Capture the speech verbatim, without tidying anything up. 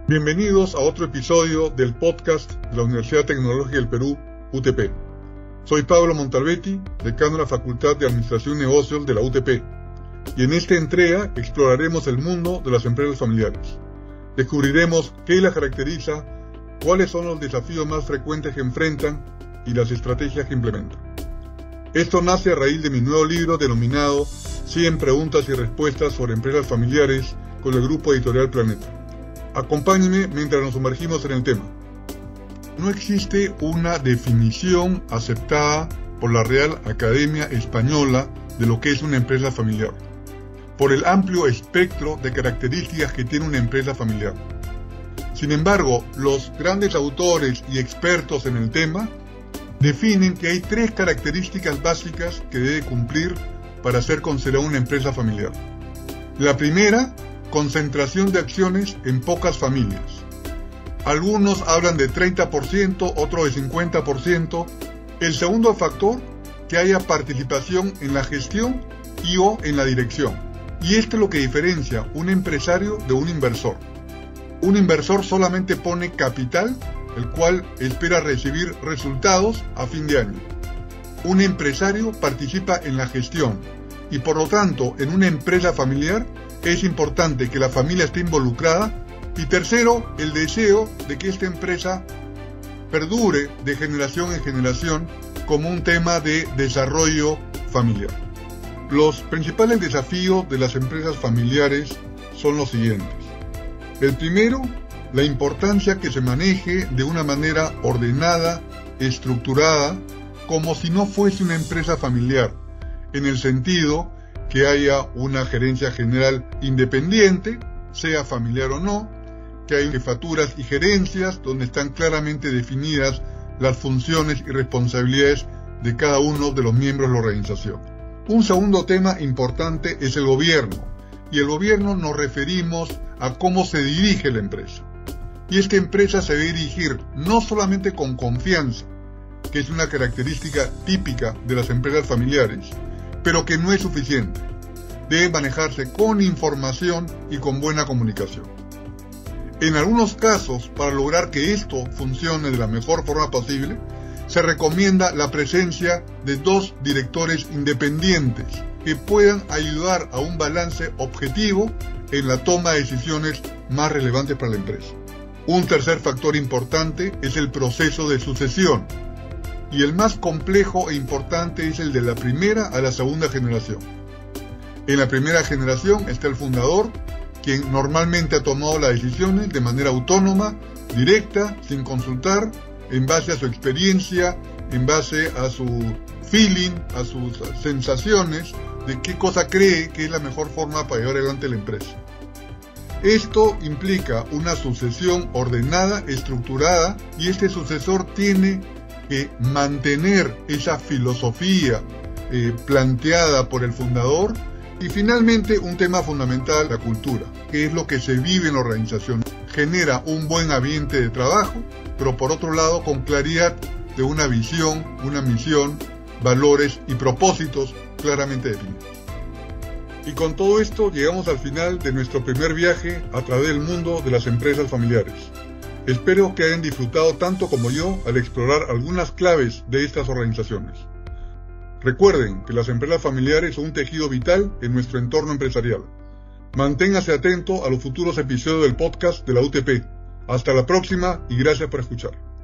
Bienvenidos a otro episodio del podcast de la Universidad Tecnológica del Perú, U T P. Soy Pablo Montalbetti, decano de la Facultad de Administración y Negocios de la U T P, y en esta entrega exploraremos el mundo de las empresas familiares. Descubriremos qué las caracteriza, cuáles son los desafíos más frecuentes que enfrentan y las estrategias que implementan. Esto nace a raíz de mi nuevo libro denominado cien preguntas y respuestas sobre empresas familiares con el grupo editorial Planeta. Acompáñenme mientras nos sumergimos en el tema. No existe una definición aceptada por la Real Academia Española de lo que es una empresa familiar, por el amplio espectro de características que tiene una empresa familiar. Sin embargo, los grandes autores y expertos en el tema definen que hay tres características básicas que debe cumplir para ser considerada una empresa familiar. La primera, concentración de acciones en pocas familias. Algunos hablan de treinta por ciento, otros de cincuenta por ciento. El segundo factor, que haya participación en la gestión y o en la dirección. Y esto es lo que diferencia un empresario de un inversor. Un inversor solamente pone capital, el cual espera recibir resultados a fin de año. Un empresario participa en la gestión y por lo tanto en una empresa familiar es importante que la familia esté involucrada. Y tercero, el deseo de que esta empresa perdure de generación en generación como un tema de desarrollo familiar. Los principales desafíos de las empresas familiares son los siguientes. El primero, la importancia que se maneje de una manera ordenada, estructurada, como si no fuese una empresa familiar, en el sentido que haya una gerencia general independiente, sea familiar o no, que hay jefaturas y gerencias donde están claramente definidas las funciones y responsabilidades de cada uno de los miembros de la organización. Un segundo tema importante es el gobierno, y el gobierno nos referimos a cómo se dirige la empresa. Y esta empresa se debe dirigir no solamente con confianza, que es una característica típica de las empresas familiares, pero que no es suficiente. Debe manejarse con información y con buena comunicación. En algunos casos, para lograr que esto funcione de la mejor forma posible, se recomienda la presencia de dos directores independientes que puedan ayudar a un balance objetivo en la toma de decisiones más relevantes para la empresa. Un tercer factor importante es el proceso de sucesión, y el más complejo e importante es el de la primera a la segunda generación. En la primera generación está el fundador, quien normalmente ha tomado las decisiones de manera autónoma, directa, sin consultar, en base a su experiencia, en base a su feeling, a sus sensaciones, de qué cosa cree que es la mejor forma para llevar adelante la empresa. Esto implica una sucesión ordenada, estructurada, y este sucesor tiene que mantener esa filosofía eh, planteada por el fundador. Y finalmente, un tema fundamental, la cultura, que es lo que se vive en la organización. Genera un buen ambiente de trabajo, pero por otro lado con claridad de una visión, una misión, valores y propósitos claramente definidos. Y con todo esto llegamos al final de nuestro primer viaje a través del mundo de las empresas familiares. Espero que hayan disfrutado tanto como yo al explorar algunas claves de estas organizaciones. Recuerden que las empresas familiares son un tejido vital en nuestro entorno empresarial. Manténgase atento a los futuros episodios del podcast de la U T P. Hasta la próxima y gracias por escuchar.